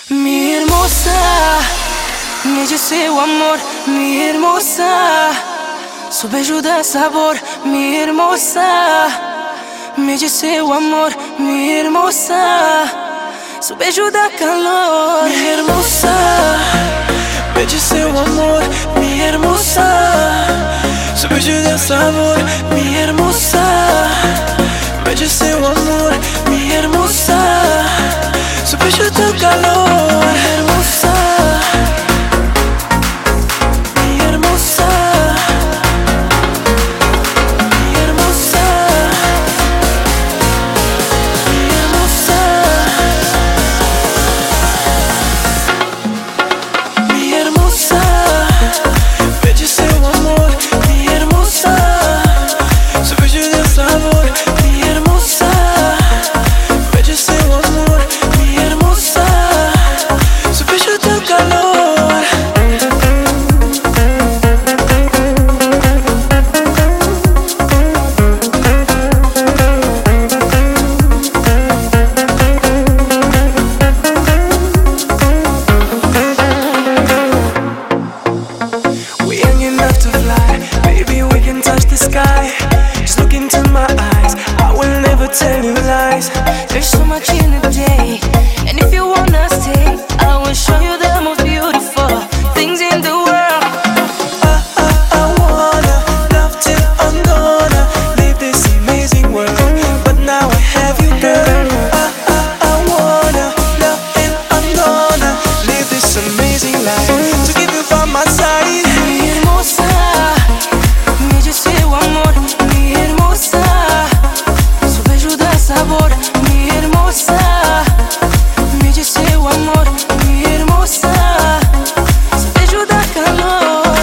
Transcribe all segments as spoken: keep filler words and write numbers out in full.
Mi hermosa, me dice o amor, mi hermosa, su beijo dá sabor, mi hermosa, me dice o amor, mi hermosa, su beijo dá calor, mi hermosa, me dice o amor, mi hermosa, su beijo dá sabor, mi hermosa, me dice o amor, mi hermosa, su beijo dá calor, mi hermosa. Just look into my eyes, I will never tell you lies. There's so much in the day, and if you wanna stay, I will show you the most beautiful things in the world. I, I, I wanna love till I'm gonna leave this amazing world, but now I have you, girl. I, I, I wanna love and I'm gonna live this amazing life to give you by my side. Mi hermosa, me dice o amor, mi hermosa, su beijo dá sabor, mi hermosa, me dice o amor, mi hermosa, su beijo dá calor.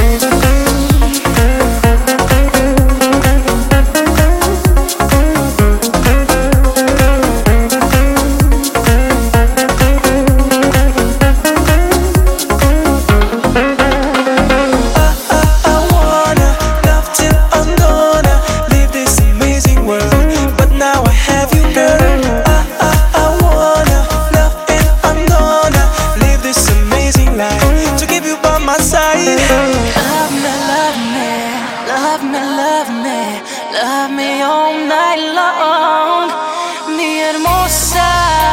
Love me, love me, love me, love me, love me all night long. Mi hermosa,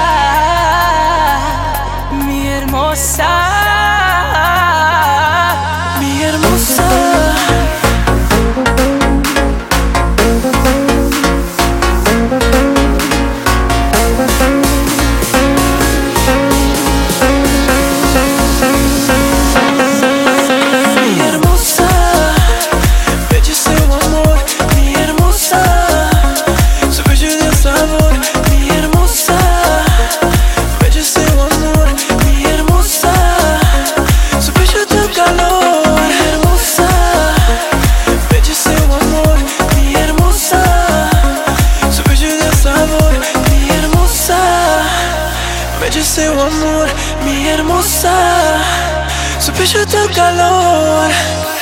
mi hermosa, mi hermosa. Me dice o amor, mi hermosa, su pecho da calor.